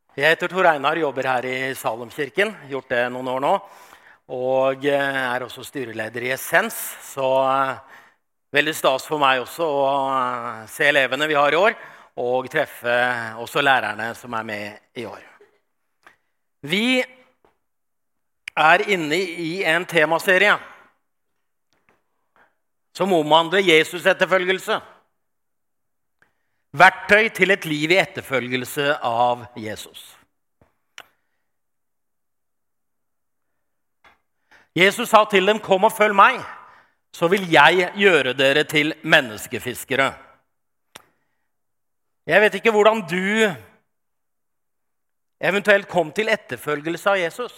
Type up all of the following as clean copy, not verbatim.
Jeg heter Tor Einar, jobber her i Salemkirken, gjort det noen år nå, og er også styreleder i Essens, så veldig stas for meg også å se elevene vi har i år, og treffe også lærerne som er med i år. Vi er inne i en temaserie som omhandler Jesus etterfølgelse. Verktøy til et liv i etterfølgelse av Jesus. Jesus sa til dem, kom og følg meg, så vil jeg gjøre dere til menneskefiskere. Jeg vet ikke hvordan du eventuelt kom til etterfølgelse av Jesus.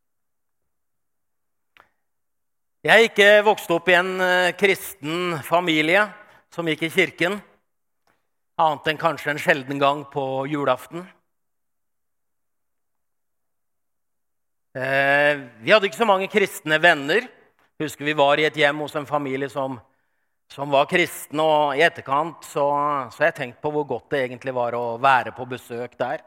Jeg er ikke vokst opp i en kristen familie som gikk i kirken, annet enn kanskje en sjelden gang på julaften. Vi hadde ikke så mange kristne venner. Husker vi var i et hjem hos en familie som var kristne, og i etterkant så jeg tenkte på hvor godt det egentlig var å være på besøk der.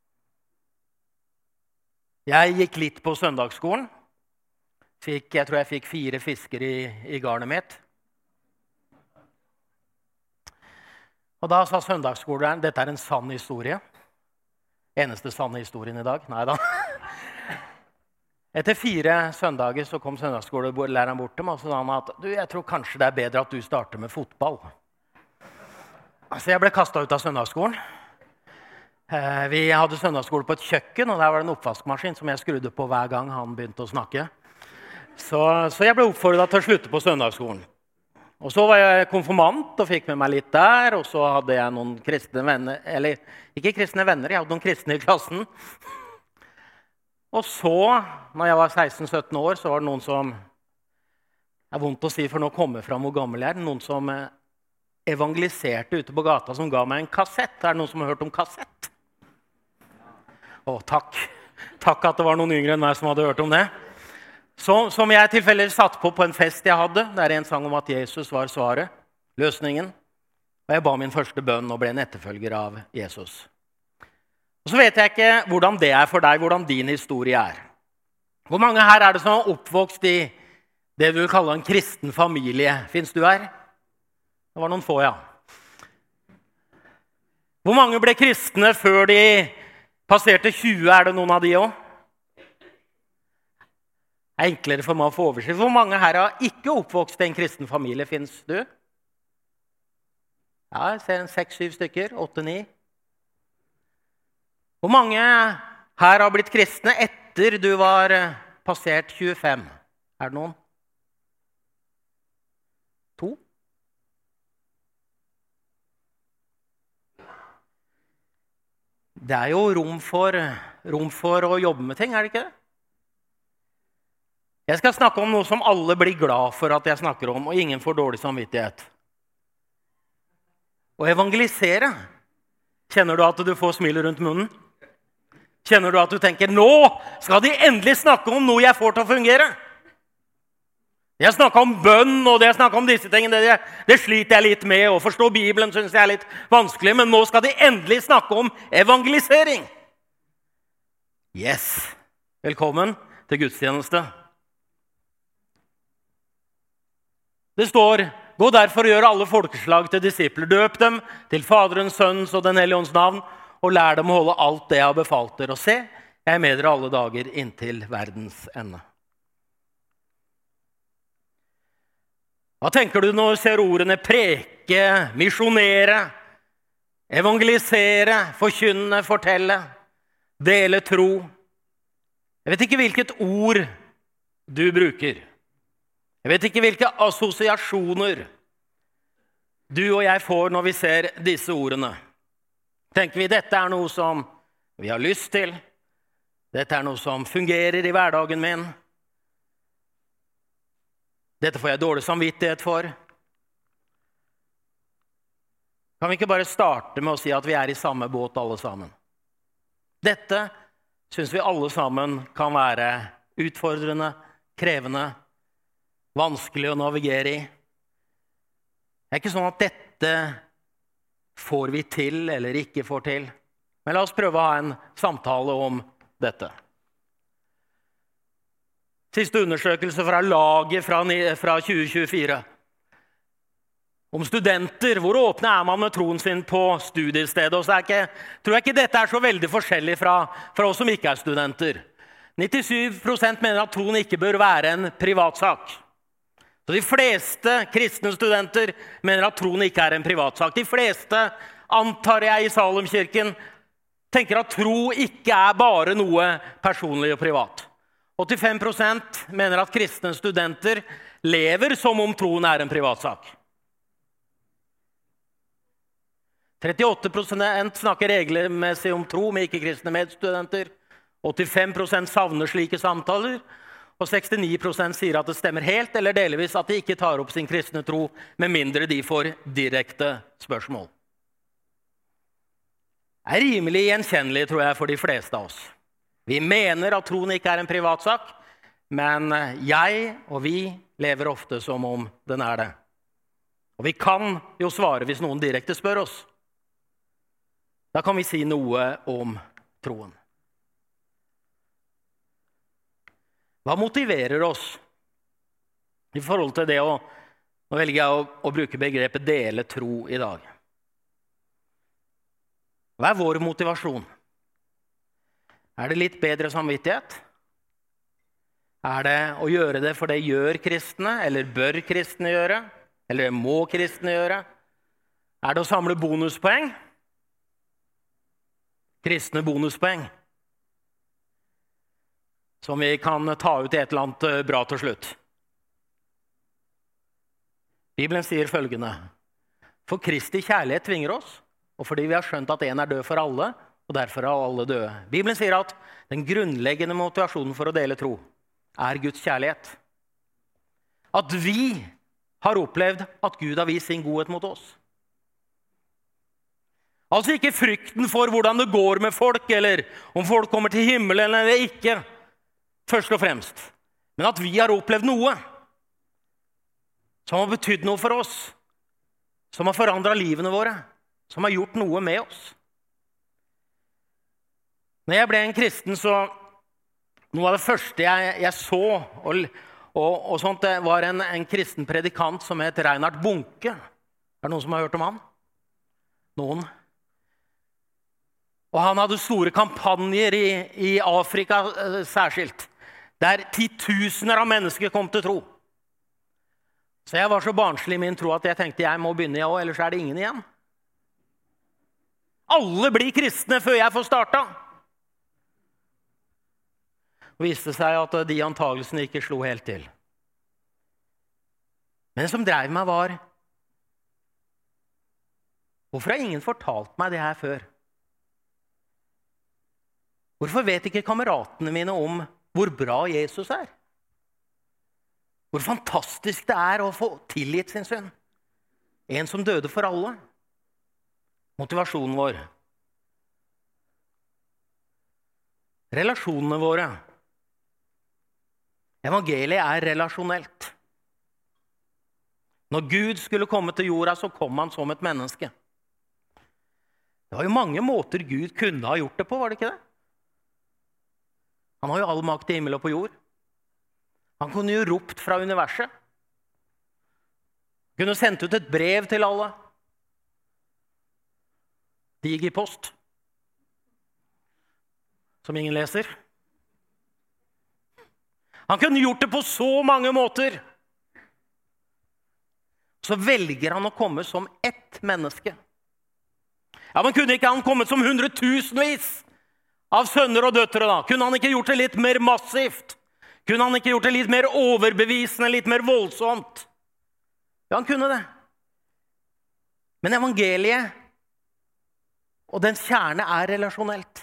Jeg gikk litt på søndagsskolen. Jeg tror jeg fikk 4 fisker i garnet mitt. Og da sa søndagsskoleren, dette er en sann historie. Eneste sanne historien i dag. Neida. Etter 4 søndager så kom søndagsskolelæreren bort til meg, og så sa han at jeg tror kanskje det er bedre at du starter med fotball. Så jeg ble kastet ut av søndagsskolen. Vi hadde søndagsskole på et kjøkken, og der var det en oppvaskmaskin som jeg skrudde på hver gang han begynte å snakke. Så jeg ble oppfordret til å slutte på søndagsskolen. Og så var jeg konfirmant og fikk med meg litt der, og så hadde jeg noen kristne venner, eller ikke kristne venner, jeg hadde noen kristne i klassen. Og så, når jeg var 16-17 år, så var det noen som, det er vondt å si for nå kommer frem hvor gammel jeg er, noen som evangeliserte ute på gata som ga meg en kassett. Er det noen som har hørt om kassett? Å, takk. Takk at det var noen yngre enn meg som hadde hørt om det. Som jeg tilfeldig satt på en fest jeg hadde, der en sang om at Jesus var svaret, løsningen. Og jeg ba min første bønn og ble en etterfølger av Jesus. Og så vet jeg ikke hvordan det er for deg, hvordan din historie er. Hvor mange her er det som er oppvokst i det du vil kalle en kristen familie? Finnes du her? Det var noen få, ja. Hvor mange ble kristne før de passerte 20? Er det noen av de også? Det er enklere for meg å få oversikt. Hvor mange her har ikke oppvokst i en kristen familie, finnes du? Ja, jeg ser 6-7 stykker, 8-9. Hvor mange her har blitt kristne etter du var passert 25? Er det noen? 2? Det er jo rom for å jobbe med ting, er det ikke det? Jeg skal snakke om noe som alle blir glad for at jeg snakker om, og ingen får dårlig samvittighet. Å evangelisere. Kjenner du at du får smilet rundt munnen? Kjenner du at du tenker, nå skal de endelig snakke om noe jeg får til å fungere? Jeg snakker om bønn, og det jeg snakker om disse tingene, det sliter jeg litt med, og forstå Bibelen synes jeg er litt vanskelig, men nå skal de endelig snakke om evangelisering. Yes! Velkommen til gudstjeneste. Det står, gå derfor og gjør alle folkeslag til disipler. Døp dem til Faderens, Sønnens og Den hellige ånds navn, og lær dem å holde alt det jeg har befalt dere å se. Jeg er med dere alle dager inntil verdens ende. Hva tenker du når du ser ordene preke, misjonere, evangelisere, forkynne, fortelle, dele tro? Jeg vet ikke hvilket ord du bruker. Jeg vet ikke hvilke assosiasjoner du og jeg får når vi ser disse ordene. Tenker vi dette er noe som vi har lyst til? Dette er noe som fungerer i hverdagen min? Dette får jeg dårlig samvittighet for? Kan vi ikke bare starte med å si at vi er i samme båt alle sammen? Dette synes vi alle sammen kan være utfordrende, krevende, vanskelig å navigere i. Det er ikke sånn at dette får vi til eller ikke får til. Men la oss prøve å ha en samtale om dette. Siste undersøkelse fra laget fra 2024. Om studenter, hvor åpne man med troen sin på studiestedet? Og så tror jeg ikke dette så veldig forskjellig fra oss som ikke studenter. 97% mener at troen ikke bør være en privatsak. Så de fleste kristne studenter mener at troen ikke en privatsak. De fleste, antar jeg i Salemkirken, tenker at tro ikke bare noe personlig og privat. 85% mener at kristne studenter lever som om troen en privatsak. 38% snakker regelmessig om tro med ikke-kristne medstudenter. 85% savner slike samtaler. Og 69% sier at det stemmer helt eller delvis at de ikke tar opp sin kristne tro, med mindre de får direkte spørsmål. Det rimelig gjenkjennelig, tror jeg, for de fleste av oss. Vi mener at troen ikke en privatsak, men jeg og vi lever ofte som om den det. Og vi kan jo svare hvis noen direkte spør oss. Da kan vi si noe om troen. Hva motiverer oss i forhold til det nå velger jeg å bruke begrepet dele tro i dag. Hva vår motivasjon? Det litt bedre samvittighet? Det å gjøre det for det gjør kristne, eller bør kristne gjøre? Eller må kristne gjøre? Det å samle bonuspoeng? Kristne bonuspoeng? Som vi kan ta ut i et eller annet bra til slutt. Bibelen sier følgende: For Kristi kjærlighet tvinger oss, og fordi vi har skjønt at en død for alle, og derfor alle døde. Bibelen sier at den grunnleggende motivasjonen for å dele tro Guds kjærlighet. At vi har opplevd at Gud har vist sin godhet mot oss. Altså ikke frykten for hvordan det går med folk, eller om folk kommer til himmelen eller ikke, først og fremst. Men at vi har opplevd noe som har betydd noe for oss, som har forandret livene våre, som har gjort noe med oss. Når jeg ble en kristen, så noe av det første jeg så, og sånt, det var en kristen predikant som het Reinhard Bunke. Det noen som har hørt om han? Noen? Og han hadde store kampanjer i Afrika særskilt, der 10 000 av mennesker kom til tro. Så jeg var så barnslig i min tro at jeg tenkte jeg må begynne jeg også, ellers det ingen igjen. Alle blir kristne før jeg får startet. Og viste seg at de antagelsene ikke slo helt til. Men det som drev meg var: hvorfor har ingen fortalt meg det her før? Hvorfor vet ikke kameratene mine om hvor bra Jesus er? Hvor fantastisk det å få tilgitt sin synd. En som døde for alle. Motivasjonen vår. Relasjonene våre. Evangeliet relasjonelt. Når Gud skulle komme til jorda, så kom han som et menneske. Det var jo mange måter Gud kunne ha gjort det på, var det ikke det? Han har jo all makt i himmel og på jord. Han kunne jo ropt fra universet. Han kunne sendt ut et brev til alle. Diger post. Som ingen leser. Han kunne gjort det på så mange måter. Så velger han å komme som ett menneske. Ja, men kunne ikke han kommet som hundretusenvis av sønner og døtre da? Kunne han ikke gjort det litt mer massivt? Kunne han ikke gjort det litt mer overbevisende, litt mer voldsomt? Ja, han kunne det. Men evangeliet og dens kjerne relasjonelt.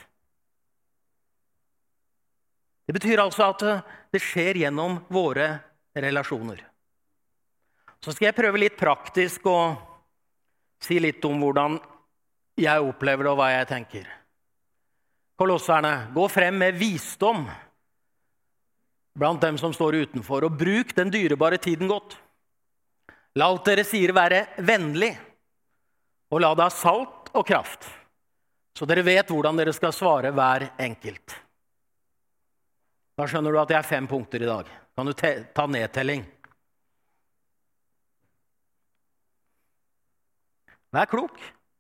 Det betyr altså at det skjer gjennom våre relasjoner. Så skal jeg prøve litt praktisk å si litt om hvordan jeg opplever det og hva jeg tenker. Kolosserne, gå frem med visdom blant dem som står utenfor, og bruk den dyrebare tiden godt. La alt dere sier være vennlig, og la det ha salt og kraft. Så dere vet hvordan dere skal svare hver enkelt. Da skjønner du at det er 5 punkter i dag. Kan du ta nedtelling? Vær klok.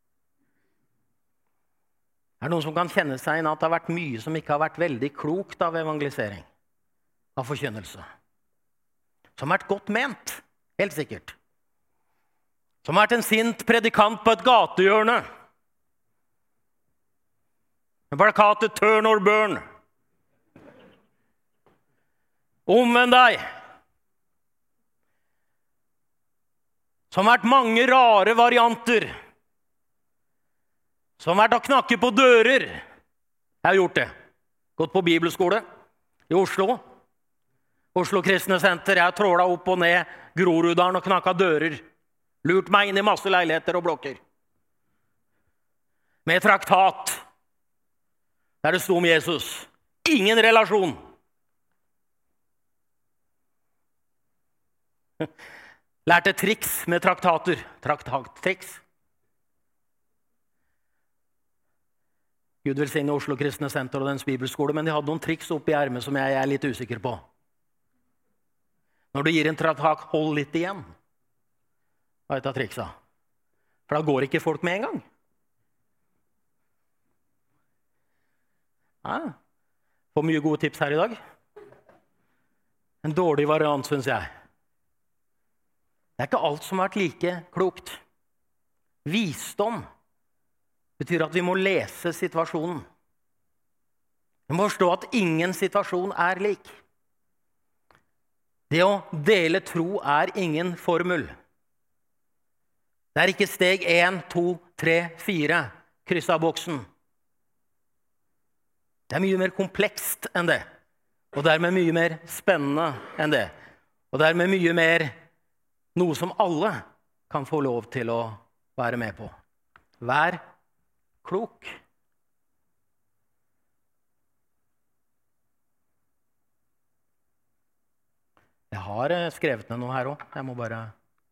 Er det noen som kan kjenne seg inn at det har vært mye som ikke har vært veldig klokt av evangelisering, av forkynnelse? Som har vært godt ment, helt sikkert. Som har vært en sint predikant på et gatehjørne. Med plakatet «Turn or burn». Omvend deg. Som har vært mange rare varianter. Som har vært å knakke på dører. Jeg har gjort det. Gått på bibelskole i Oslo. Oslo Kristne Senter. Jeg har trålet opp og ned Groruddalen og knakket dører. Lurt meg inn i masse leiligheter og blokker. Med traktat. Der det sto om Jesus. Ingen relasjon. Lærte triks med traktater. Traktattriks. Gud velsigne Oslo Kristne Senter og dens bibelskole, men de hadde noen triks oppi ermet som jeg er litt usikker på. Når du gir en traktat, hold litt igjen. Hva er et av triksa? For da går ikke folk med en gang. Ja, får mye gode tips her i dag. En dårlig variant, synes jeg. Det er ikke alt som har vært like klokt. Visdom betyr at vi må lese situasjonen. Vi må forstå at ingen situasjon er lik. Det å dele tro er ingen formel. Det er ikke steg 1, 2, 3, 4, kryss av boksen. Det er mye mer komplekst enn det, og dermed mye mer spennende enn det. Og dermed mye mer noe som alle kan få lov til å være med på. Vær klok. Jeg har skrevet ned noe her også. Jeg må bare...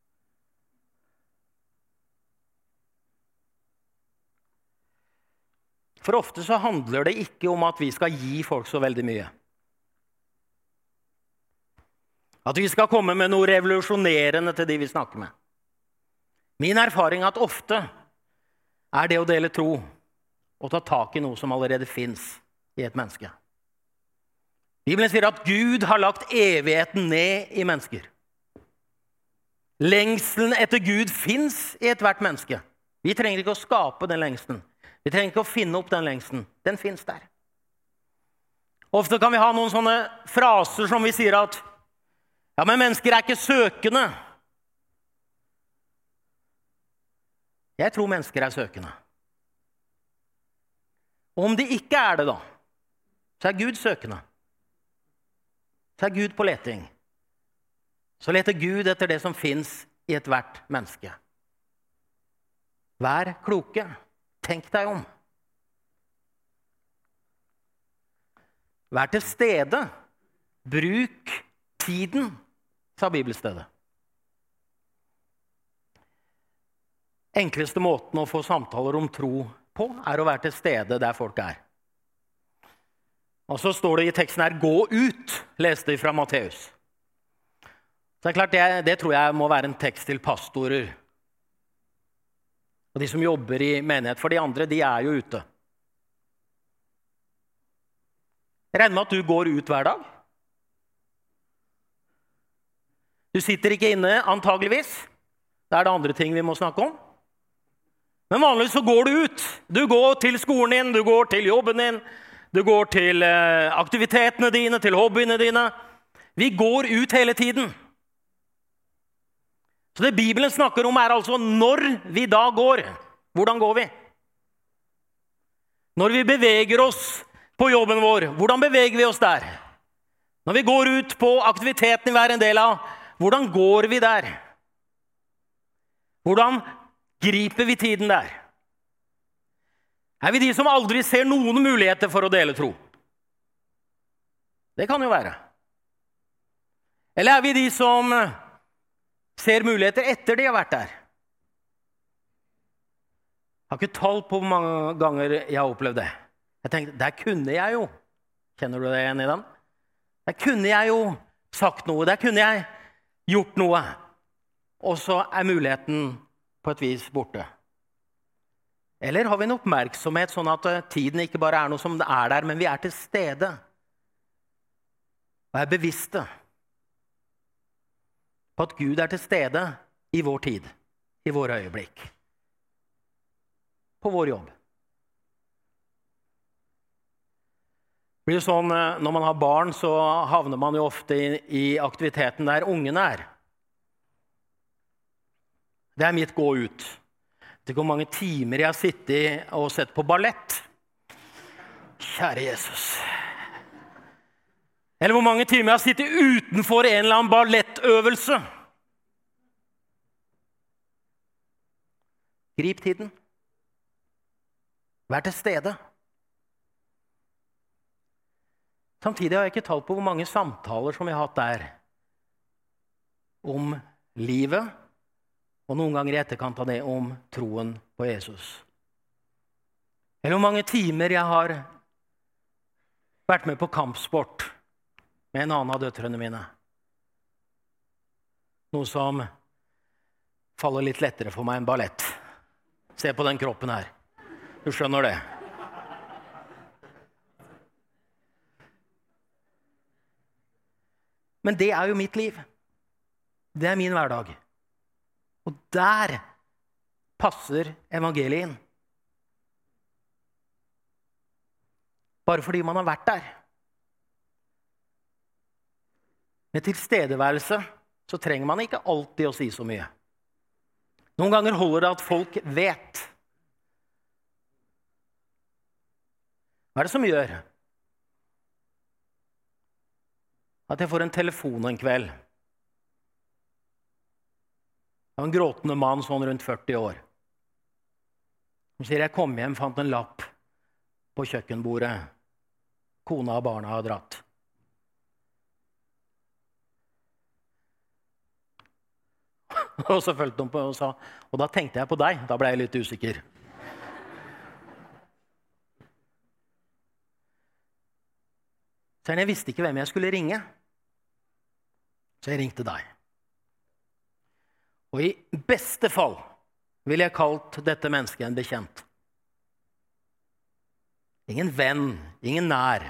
For ofte så handler det ikke om at vi skal gi folk så veldig mye. At vi skal komme med noe revolusjonerende til de vi snakker med. Min erfaring er at ofte er det å dele tro og ta tak i noe som allerede finnes i et menneske. Bibelen sier at Gud har lagt evigheten ned i mennesker. Lengselen etter Gud finnes i et hvert menneske. Vi trenger ikke å skape den lengselen. Vi trenger ikke å finne opp den lengselen. Den finnes der. Ofte kan vi ha noen sånne fraser som vi sier at ja, men mennesker er ikke søkende. Jeg tror mennesker er søkende. Og om de ikke er det da, så er Gud søkende. Så er Gud på leting. Så leter Gud etter det som finnes i et hvert menneske. Vær kloke. Tenk deg om. Vær til stede. Bruk tiden, sa bibelstedet. Enkleste måten å få samtaler om tro på er å være til stede der folk er. Og så står det i teksten her, gå ut, leste jeg fra Matteus. Så det er klart, det tror jeg må være en tekst til pastorer. Og de som jobber i menighet, for de andre, de er jo ute. Jeg regner med at du går ut hver dag. Du sitter ikke inne, antageligvis. Det er det andre ting vi må snakke om. Men vanligvis så går du ut. Du går til skolen din, du går til jobben din, du går til aktivitetene dine, til hobbyene dine. Vi går ut hele tiden. Så det Bibelen snakker om er altså når vi da går. Hvordan går vi? Når vi beveger oss på jobben vår, hvordan beveger vi oss der? Når vi går ut på aktiviteten vi er en del av, hvordan går vi der? Hvordan griper vi tiden der? Er vi de som aldri ser noen muligheter for å dele tro? Det kan jo være. Eller er vi de som ser muligheter etter de har vært der? Jeg har ikke tall på hvor mange ganger jeg har opplevd det. Jeg tenkte, der kunne jeg jo. Kjenner du det igjen i den? Der kunne jeg jo sagt noe, der kunne jeg gjort noe. Og så muligheten på et vis borte. Eller har vi en oppmerksomhet sånn at tiden ikke bare noe som det der, men vi til stede. Og bevisste på at Gud til stede i vår tid, i våre øyeblikk. På vår jobb. Det blir jo sånn, når man har barn, så havner man jo ofte i aktiviteten der ungene Det mitt gå ut. Vet ikke hvor mange timer jeg har sittet og sett på ballett. Kjære Jesus. Eller hvor mange timer jeg har sittet utenfor en eller annen ballettøvelse. Grip tiden. Vær til stede. Samtidig har jeg ikke talt på hvor mange samtaler som jeg har hatt der. Om livet, og noen ganger i etterkant av det om troen på Jesus. Eller hvor mange timer jeg har vært med på kampsport med en annen av døtrene mine. Noe som faller litt lettere for meg enn ballett. Se på den kroppen her. Du skjønner det. Men det jo mitt liv. Det min hverdag. Og der passer evangeliet inn. Bare fordi man har vært der. Med tilstedeværelse så trenger man ikke alltid å si så mye. Noen ganger holder det at folk vet. Hva det som gjør at jeg får en telefon en kveld? Det var en gråtende mann sånn rundt 40 år. Han sier, jeg kom hjem, fant en lapp på kjøkkenbordet. Kona og barna har dratt. Og så følte hun på og sa, og da tenkte jeg på deg. Da ble jeg litt usikker. Så jeg visste ikke hvem jeg skulle ringe. Så jeg ringte deg. Og i beste fall ville jeg kalt dette mennesket en bekjent. Ingen venn, ingen nær.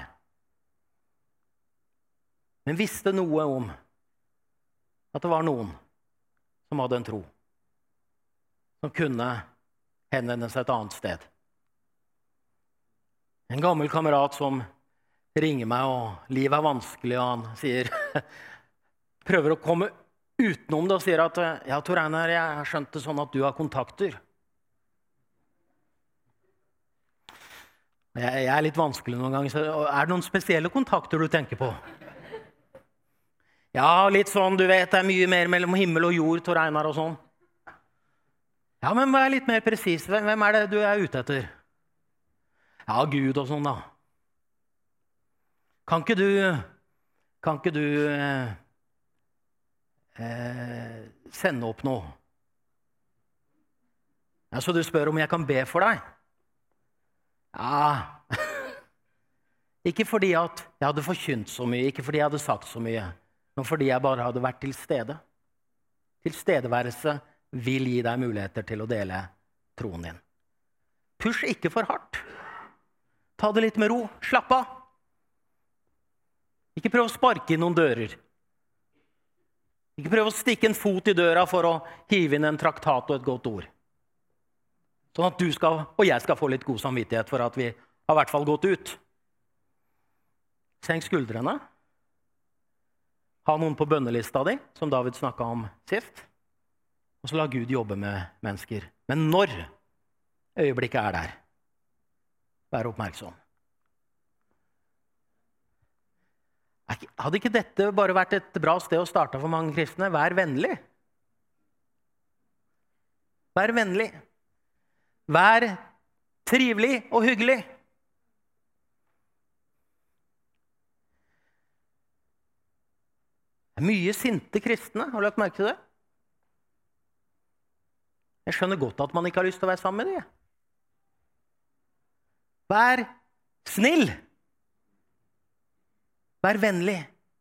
Men visste noe om at det var noen som hadde en tro. Som kunne henvende seg et annet sted. En gammel kamerat som ringer meg, og livet vanskelig, og han sier, prøver å komme utenom det, og sier at, ja, Tor Einar, jeg har skjønt det sånn at du har kontakter. Jeg litt vanskelig noen ganger, så det noen spesielle kontakter du tenker på? Ja, litt sånn, du vet, det mye mer mellom himmel og jord, Tor Einar og sånn. Ja, men vær litt mer presis. Hvem det du ute etter? Ja, Gud og sånn da. Kan ikke du sende opp noe? Ja, så du spør om jeg kan be for deg? Ja, ikke fordi at jeg hadde forkynt så mye, ikke fordi jeg hadde sagt så mye, men fordi jeg bare hadde vært til stede. Tilstedeværelse vil gi deg muligheter til å dele troen din. Push ikke for hardt. Ta det litt med ro. Slapp av. Ikke prøv å sparke inn noen dører. Ikke prøv å stikke en fot i døra for å hive inn en traktat og et godt ord. Sånn at du og jeg skal få litt god samvittighet for at vi har i hvert fall gått ut. Senk skuldrene. Ha noen på bønnelista di, som David snakket om sist. Og så la Gud jobbe med mennesker. Men når øyeblikket der, vær oppmerksom. Hadde ikke dette bare vært et bra sted å starte for mange kristne? Vær vennlig. Vær vennlig. Vær trivelig og hyggelig. Det mye sinte kristne, har du lagt merke til det? Jeg skjønner godt at man ikke har lyst til å være sammen med dem. Vær snill. Vær vennlig.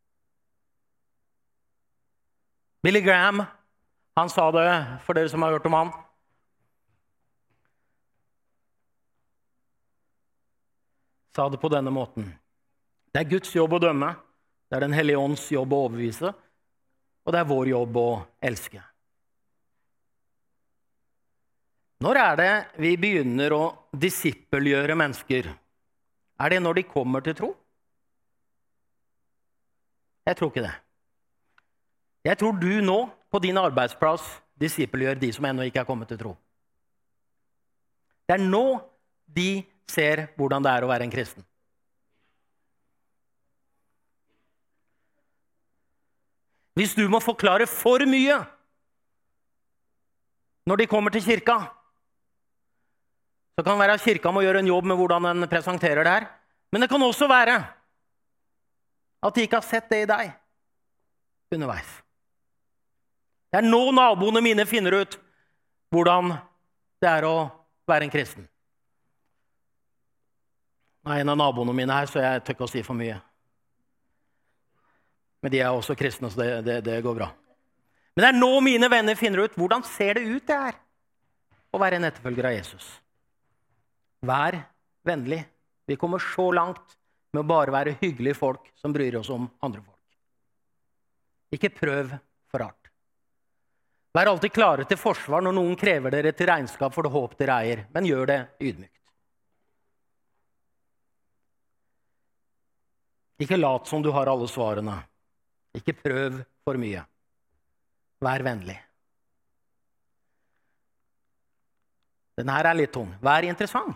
Billy Graham, han sa det, for dere som har hørt om han. Sa det på denne måten. Det er Guds jobb å dømme. Det er den hellige ånds jobb å overbevise. Og det er vår jobb å elske. Når er det vi begynner å disippelgjøre mennesker? Er det når de kommer til tro? Jeg tror ikke det. Jeg tror du nå, på din arbeidsplass, disippelgjør de som ennå ikke er kommet til tro. Det er nå de ser hvordan det er å være en kristen. Hvis du må forklare for mye når de kommer til kirka, så kan det være at kirka må gjøre en jobb med hvordan den presenterer det her. Men det kan også være at de ikke har sett det i deg underveis. Det er nå naboene mine finner ut hvordan det er å være en kristen. Nå er en av naboene mine her, så jeg tør ikke å si for mye. Men de er også kristne, så det går bra. Men det er nå mine venner finner ut hvordan ser det ut det her å være en etterfølger av Jesus. Vær vennlig. Vi kommer så langt med å bare være hyggelige folk som bryr oss om andre folk. Ikke prøv for hardt. Vær alltid klare til forsvar når noen krever dere til regnskap for det håp dere eier, men gjør det ydmykt. Ikke lat som du har alle svarene. Ikke prøv for mye. Vær vennlig. Denne her er litt tung. Vær interessant.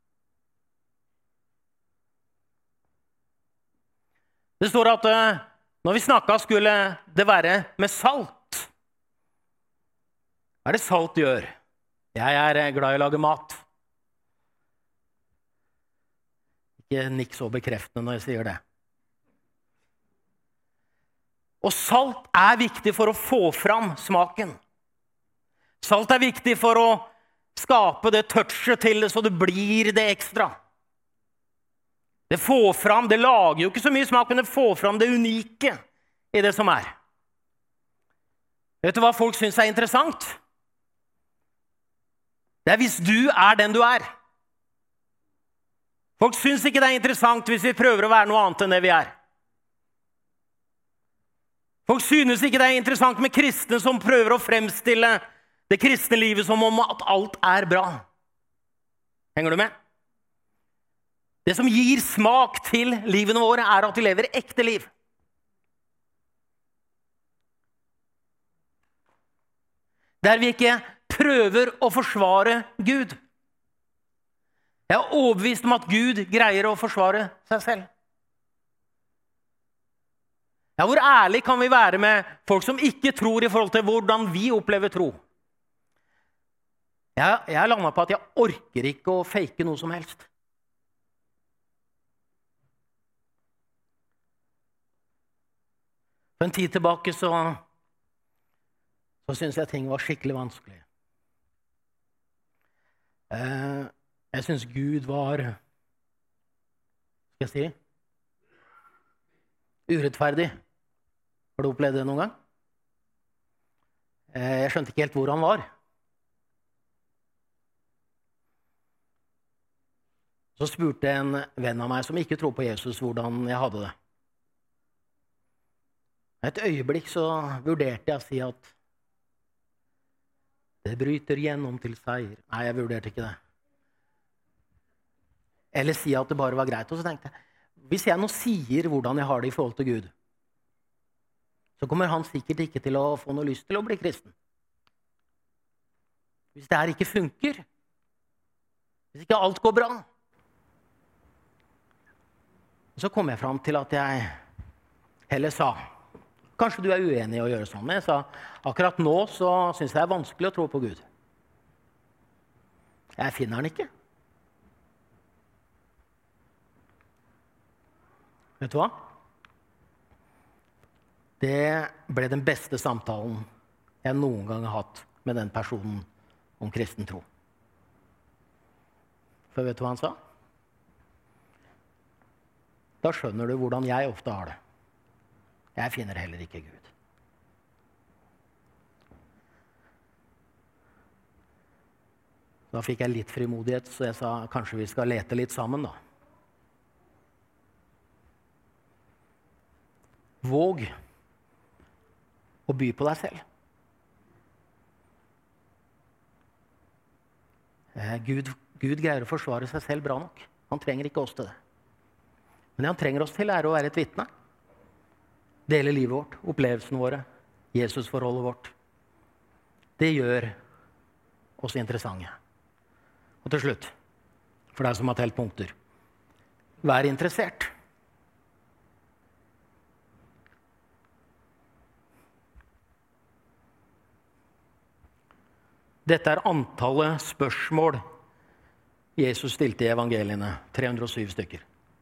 Det står at når vi snakket skulle det være med salt. Hva er det salt gjør? Jeg er glad i å lage mat. Ikke nikk så bekreftende når jeg sier det. Og salt er viktig for å få fram smaken. Salt er viktig for å skape det touchet til det, så det blir det ekstra. Det får fram, det lager jo ikke så mye smak, men det får fram det unike i det som er. Vet du hva folk synes er interessant? Det er hvis du er den du er. Folk synes ikke det er interessant hvis vi prøver å være noe annet enn det vi er. Folk synes ikke det er interessant med kristne som prøver å fremstille det kristne livet som om at alt er bra. Henger du med? Det som gir smak til livene våre er at vi lever ekte liv. Der vi ikke prøver å forsvare Gud. Jeg er overbevist om at Gud greier å forsvare seg selv. Ja, hvor ærlig kan vi være med folk som ikke tror i forhold til hvordan vi opplever tro? Jeg har landet på at jeg orker ikke å fake noe som helst. For en tid tilbake så synes jeg ting var skikkelig vanskelig. Jeg synes Gud var, skal jeg si, urettferdig. Har du opplevd det noen gang? Jeg skjønte ikke helt hvor han var. Så spurte en venn av meg som ikke tror på Jesus hvordan jeg hadde det. Et øyeblikk så vurderte jeg å si at det bryter gjennom til seier. Nei, jeg vurderte ikke det. Eller si at det bare var greit. Og så tenkte jeg, hvis jeg nå sier hvordan jeg har det i forhold til Gud, så kommer han sikkert ikke til å få noe lyst til å bli kristen. Hvis det her ikke funker, hvis ikke alt går bra, så kom jeg fram til at jeg heller sa, kanskje du er uenig i å gjøre sånn, men jeg sa, akkurat nå så synes jeg det er vanskelig å tro på Gud. Jeg finner han ikke. Vet du hva? Det ble den beste samtalen jeg noen gang har hatt med den personen om kristen tro. For vet du hva han sa? da skjønner du hvordan jeg ofte har det. Jeg finner heller ikke Gud. Da fikk jeg litt frimodighet, så jeg sa kanskje vi skal lete litt sammen da. Våg å by på deg selv. Gud greier å forsvare seg selv bra nok. Han trenger ikke oss til det. Men det han trenger oss til å være et vitne. Dele livet vårt, opplevelsene våre, Jesus-forholdet vårt. Det gjør oss interessante. Og til slutt, for deg som har telt punkter, vær interessert. Dette er antallet spørsmål Jesus stilte i evangeliene, 307 stykker.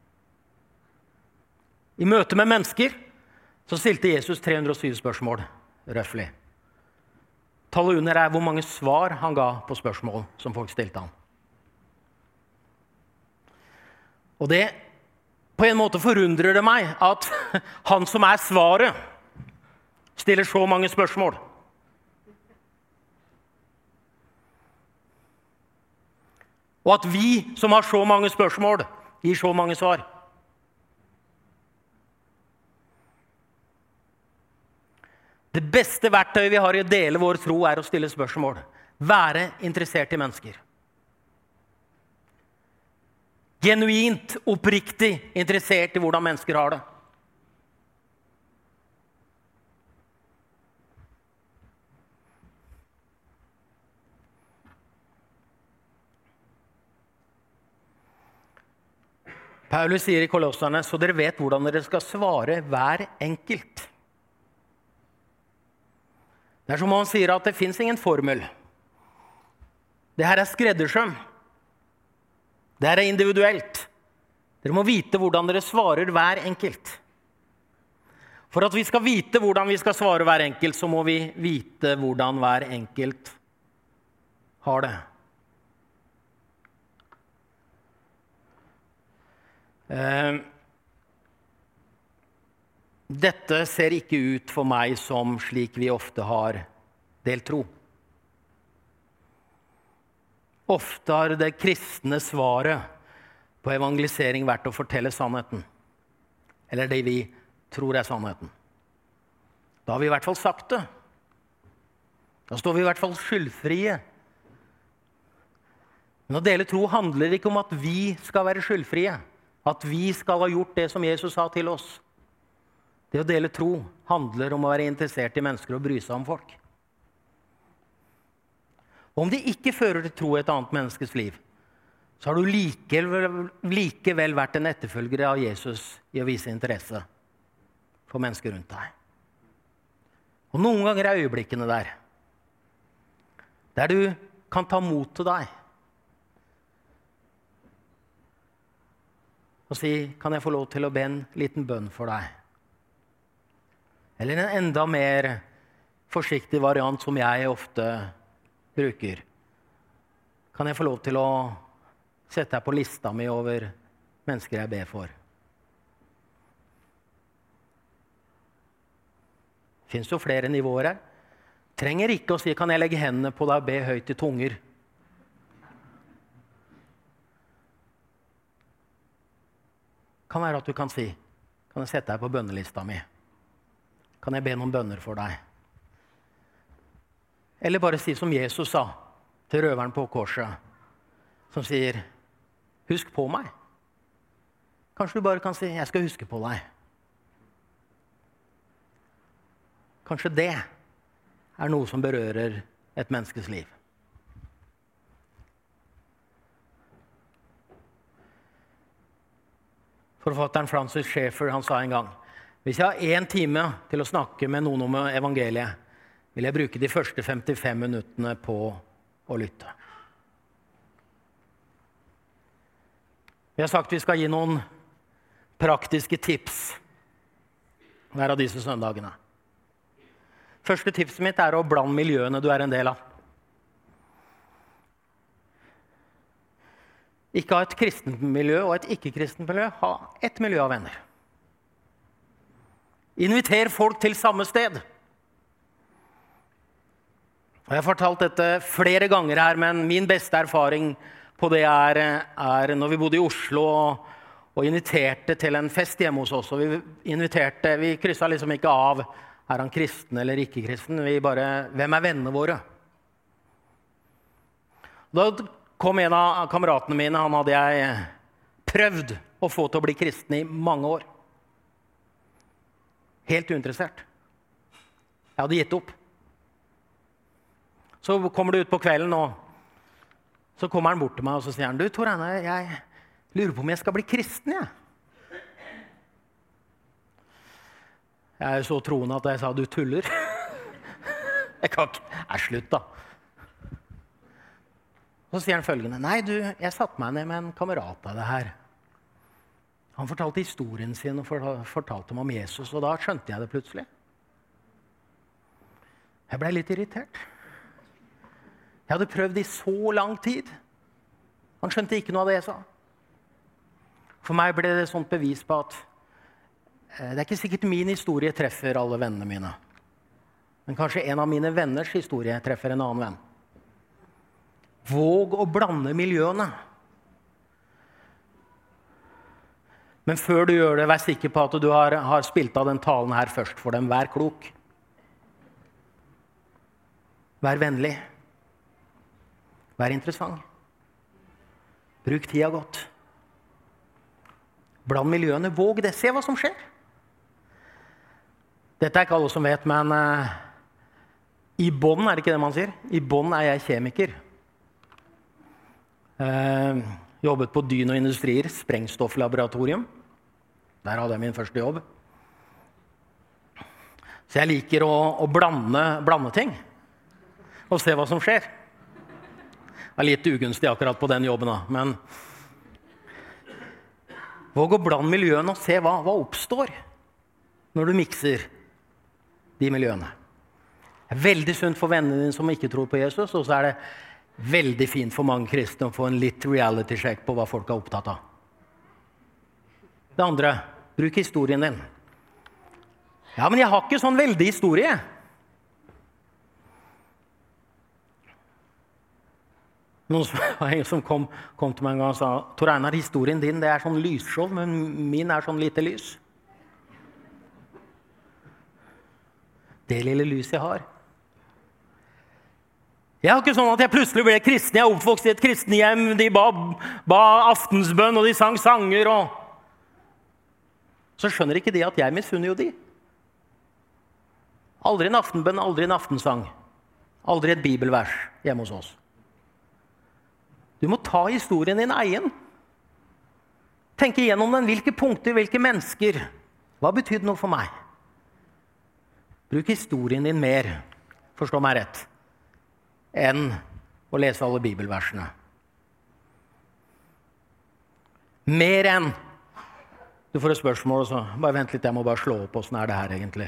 I møte med mennesker så stilte Jesus 307 spørsmål, røffelig. Tallet under er hvor mange svar han ga på spørsmål som folk stilte han. Og det, på en måte forundrer det meg at han som er svaret, stiller så mange spørsmål. Og at vi som har så mange spørsmål, gir så mange svar. Det beste verktøyet vi har i å dele vår tro er å stille spørsmål. Være interessert i mennesker. Genuint, oppriktig interessert i hvordan mennesker har det. Paulus sier i Kolosserne, så dere vet hvordan dere skal svare hver enkelt. Det er som om han sier at det finnes ingen formel. Det her er skreddersøm. Det her er individuelt. Dere må vite hvordan dere svarer hver enkelt. For at vi skal vite hvordan vi skal svare hver enkelt, så må vi vite hvordan hver enkelt har det. Dette ser ikke ut for meg som slik vi ofte har delt tro. Ofte har det kristne svaret på evangelisering vært å fortelle sannheten. Eller det vi tror er sannheten. Da har vi i hvert fall sagt det. Da står vi i hvert fall skyldfrie. Men å dele tro handler ikke om at vi skal være skyldfrie. At vi skal ha gjort det som Jesus sa til oss. Det å dele tro handler om å være interessert i mennesker og bry seg om folk. Om det ikke fører til tro i et annet menneskes liv, så har du likevel vært en etterfølger av Jesus i å vise interesse for mennesker rundt deg. Og noen ganger er øyeblikkene der du kan ta mot til deg og si, kan jeg få lov til å be en liten bønn for deg? Eller en enda mer forsiktig variant som jeg ofte bruker. Kan jeg få lov til å sette deg på lista mi over mennesker jeg ber for? Det finnes jo flere nivåer her. Trenger ikke å si, kan jeg legge hendene på deg og be høyt i tunger? Kan være at du kan si, kan jeg sette deg på bønnelista mi? Kan jeg be noen bønner for deg? Eller bare si som Jesus sa til røveren på korset, som sier, husk på meg. Kanskje du bare kan si, jeg skal huske på deg. Kanskje det er noe som berører et menneskes liv. Forfatteren Francis Schaeffer, han sa en gang, hvis jeg har 1 time til å snakke med noen om evangeliet, vil jeg bruke de første 55 minuttene på å lytte. Vi har sagt vi skal gi noen praktiske tips hver av disse søndagene. Første tipset mitt er å blande miljøene du er en del av. Ikke ha et kristent miljø og et ikke-kristent miljø. Ha et miljø av venner. Inviter folk til samme sted. Jeg har fortalt dette flere ganger her, men min beste erfaring på det er når vi bodde i Oslo og inviterte til en fest hjemme hos oss. Og vi krysset liksom ikke av, er han kristen eller ikke kristen? Vi bare, hvem er vennene våre? Da kom en av kameratene mine, han hadde jeg prøvd å få til å bli kristen i mange år. Helt uinteressert. Jeg hadde gitt opp. Så kommer det ut på kvelden, og så kommer han bort til meg, og så sier han, du Tor Einar, jeg lurer på om jeg skal bli kristen, jeg. Jeg er jo så troende at jeg sa, du tuller. Jeg kan ikke, slutt da. Så sier han følgende, nei du, jeg satte meg ned med en kamerat av det her. Han fortalte historien sin og fortalte meg om Jesus, og da skjønte jeg det plutselig. Jeg ble litt irritert. Jeg hadde prøvd i så lang tid. Han skjønte ikke noe av det jeg sa. For meg ble det et sånt bevis på at det er ikke sikkert min historie treffer alle vennene mine. Men kanskje en av mine venners historie treffer en annen venn. Våg å blande miljøene. Men før du gjør det, vær sikker på at du har spilt av den talen her først for dem. Vær klok. Vær vennlig. Vær interessant. Bruk tida godt. Bland miljøene. Våg det. Se hva som skjer. Dette er ikke alle som vet, men i bånd er det ikke det man sier. I bånd er jeg kjemiker. Jobbet på Dyno Industrier, sprengstofflaboratorium. Der hadde jeg min første jobb. Så jeg liker å blande ting. Og se hva som skjer. Det er litt ugunstig akkurat på den jobben da, men våg å blande miljøene og se hva oppstår når du mikser de miljøene. Det er veldig sunt for vennene dine som ikke tror på Jesus, og så er det veldig fint for mange kristne å få en litt reality-sjekk på hva folk er opptatt av. Det andre, bruk historien din. Ja, men jeg har ikke sånn veldig historie. Noen som kom til meg en gang og sa, Tor Einar, historien din det er sånn lysshow, men min er sånn lite lys. Det lille lyset jeg har. Jeg har ikke sånn at jeg plutselig ble kristen. Jeg er oppvokst i et kristenhjem. De ba aftensbønn, og de sang sanger. Så skjønner ikke de at jeg misunner jo de. Aldri en aftenbønn, aldri en aftensang. Aldri et bibelvers hjemme hos oss. Du må ta historien din egen. Tenke igjennom den. Hvilke punkter, hvilke mennesker. Hva betydde noe for meg? Bruk historien din mer, forstå meg rett, enn å lese alle bibelversene. Mer enn du får et spørsmål, og så bare vent litt, jeg må bare slå opp, hvordan er det her egentlig?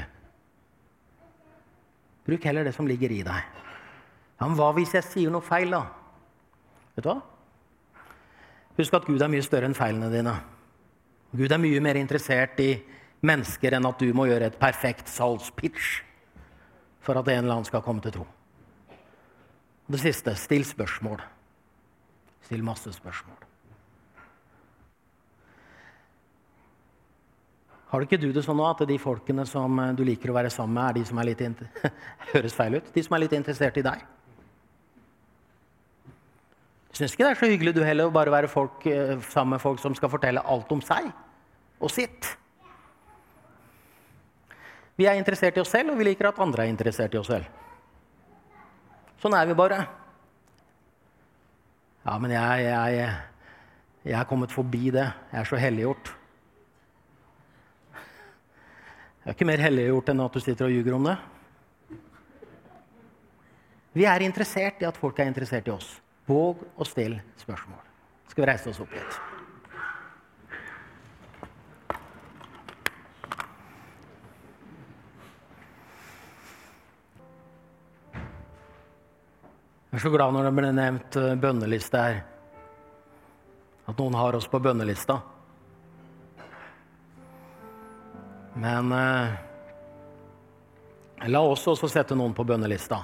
Bruk heller det som ligger i deg. Ja, men hva hvis jeg sier noe feil da? Vet du hva? Husk at Gud er mye større enn feilene dine. Gud er mye mer interessert i mennesker enn at du må gjøre et perfekt salgspitch for at en eller annen skal komme til tro. Det siste, still spørsmål. Still masse spørsmål. Har ikke du det sånn nå at de folkene som du liker å være sammen med, er de som er litt høres feil ut? De som er litt interessert i deg? Jeg synes ikke det er så hyggelig du heller å bare være sammen med folk som skal fortelle alt om seg og sitt. Vi er interessert i oss selv, og vi liker at andre er interessert i oss selv. Sånn er vi bare. Ja, men jeg er kommet forbi det. Jeg er så helliggjort. Jeg er ikke mer helliggjort enn at du sitter og ljuger om det. Vi er interessert i at folk er interessert i oss. Våg å stille spørsmål. Skal vi reise oss opp litt? Jeg er så glad når det ble nevnt bønneliste her. at noen har oss på bønnelista. Men la oss også sette noen på bønnelista.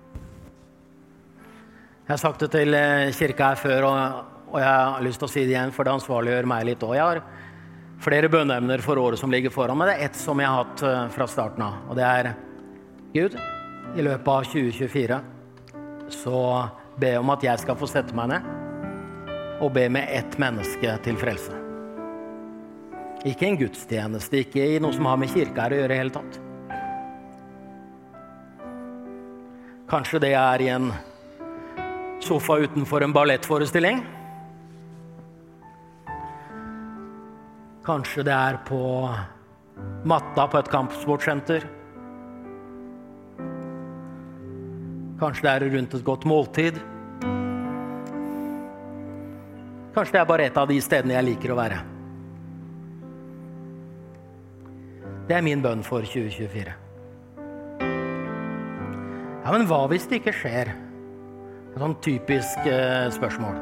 Jeg har sagt det til kirka her før, og jeg har lyst til å si det igjen, for det ansvarliggjør meg litt også. Jeg har flere bønneemner for året som ligger foran, men det er ett som jeg har hatt fra starten av. Og det er, Gud, i løpet av 2024, så be om at jeg skal få sette meg ned, og be med ett menneske til frelse. Ikke en gudstjeneste, ikke i noe som har med kirka her å gjøre i hele tatt. Kanskje det er i en sofa utenfor en ballettforestilling. Kanskje det er på matta på et kampsportsenter. Kanskje det er rundt et godt måltid. Kanskje det er bare et av de stedene jeg liker å være. Det er min bønn for 2024. Ja, men hva hvis det ikke skjer? Et sånn typisk spørsmål.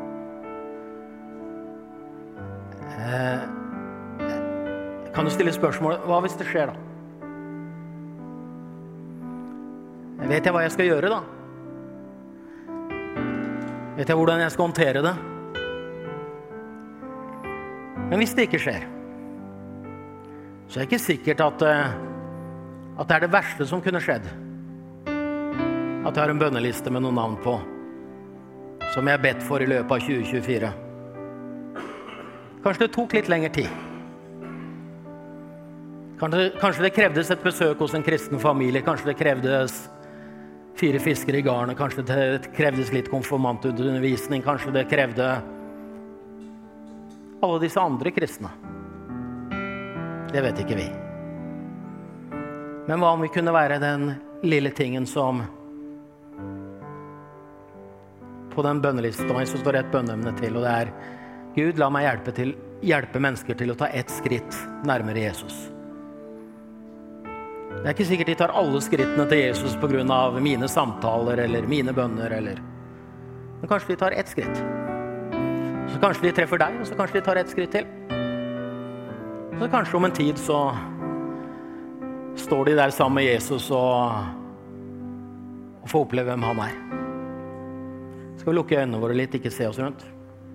Kan du stille spørsmål? Hva hvis det skjer da? Vet jeg hva jeg skal gjøre da? Vet jeg hvordan jeg skal håndtere det? Men hvis det ikke skjer, så er det ikke sikkert at det er det verste som kunne skjedd. At jeg har en bønneliste med noen navn på, som jeg har bedt for i løpet av 2024. Kanskje det tok litt lengre tid. Kanskje det krevdes et besøk hos en kristen familie. Kanskje det krevdes 4 fisker i garnet. Kanskje det krevdes litt konfirmantundervisning. Kanskje det krevde alle disse andre kristne. Det vet ikke vi. Men hva om vi kunne være den lille tingen som på den bønnelisten så står det et bønneemne til, og det er Gud, la meg hjelpe mennesker til å ta ett skritt nærmere Jesus. Det er ikke sikkert de tar alle skrittene til Jesus på grunn av mine samtaler eller mine bønner, men kanskje de tar ett skritt. Så kanskje de treffer deg, og så kanskje de tar ett skritt til. Så kanskje om en tid så står de der sammen med Jesus og får oppleve hvem han er. Skal vi lukke øynene våre litt, ikke se oss rundt?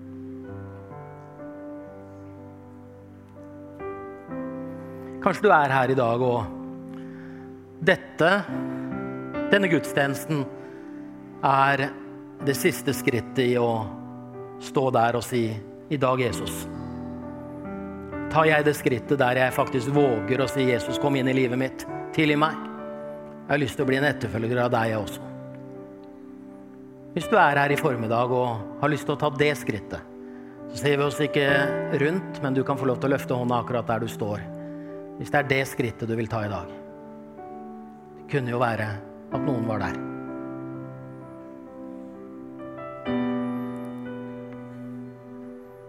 Kanskje du er her i dag, og denne gudstjenesten er det siste skrittet i å stå der og si, i dag Jesus. Tar jeg det skrittet der jeg faktisk våger å si, Jesus, kom inn i livet mitt, tilgi meg. Jeg har lyst til å bli en etterfølger av deg også. Hvis du er her i formiddag og har lyst til å ta det skrittet, så ser vi oss ikke rundt, men du kan få lov til å løfte hånda akkurat der du står. Hvis det er det skrittet du vil ta i dag. Det kunne jo være at noen var der.